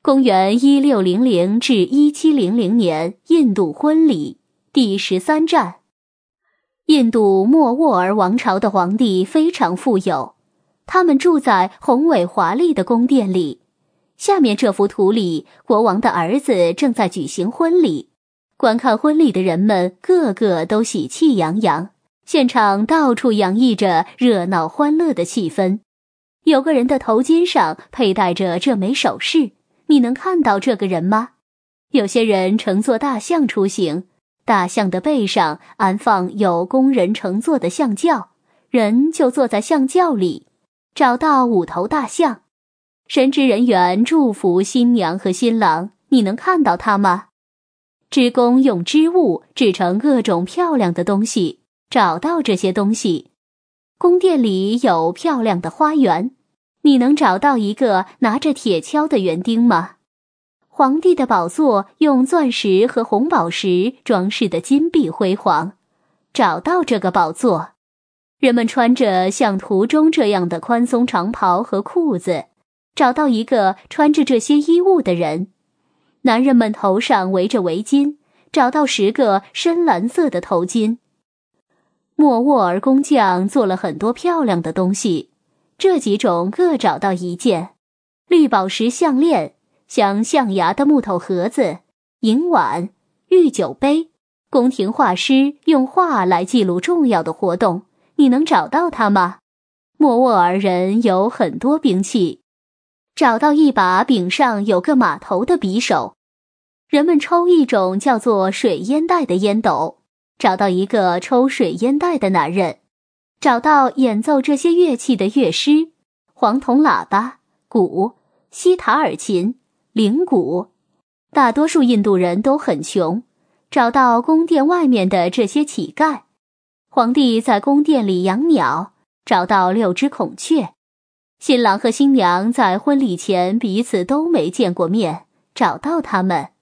公元1600至1700年印度婚礼第13站。印度莫卧儿王朝的皇帝非常富有，他们住在宏伟华丽的宫殿里。下面这幅图里，国王的儿子正在举行婚礼。观看婚礼的人们个个都喜气洋洋，现场到处洋溢着热闹欢乐的气氛。有个人的头巾上佩戴着这枚首饰，你能看到这个人吗？有些人乘坐大象出行，大象的背上安放有工人乘坐的象轿，人就坐在象轿里。找到5头大象，神职人员祝福新娘和新郎，你能看到他吗？织工用织物制成各种漂亮的东西，找到这些东西。宫殿里有漂亮的花园，你能找到一个拿着铁锹的园丁吗？皇帝的宝座用钻石和红宝石装饰的金碧辉煌，找到这个宝座。人们穿着像图中这样的宽松长袍和裤子，找到一个穿着这些衣物的人。男人们头上围着围巾，找到10个深蓝色的头巾。莫卧儿工匠做了很多漂亮的东西，这几种各找到1件。绿宝石项链，像象牙的木头盒子，银碗，御酒杯。宫廷画师用画来记录重要的活动，你能找到它吗？莫卧儿人有很多兵器，找到一把柄上有个马头的匕首。人们抽一种叫做水烟袋的烟斗，找到一个抽水烟袋的男人。找到演奏这些乐器的乐师，黄铜喇叭、鼓、西塔尔琴、铃鼓。大多数印度人都很穷，找到宫殿外面的这些乞丐。皇帝在宫殿里养鸟，找到6只孔雀。新郎和新娘在婚礼前彼此都没见过面，找到他们。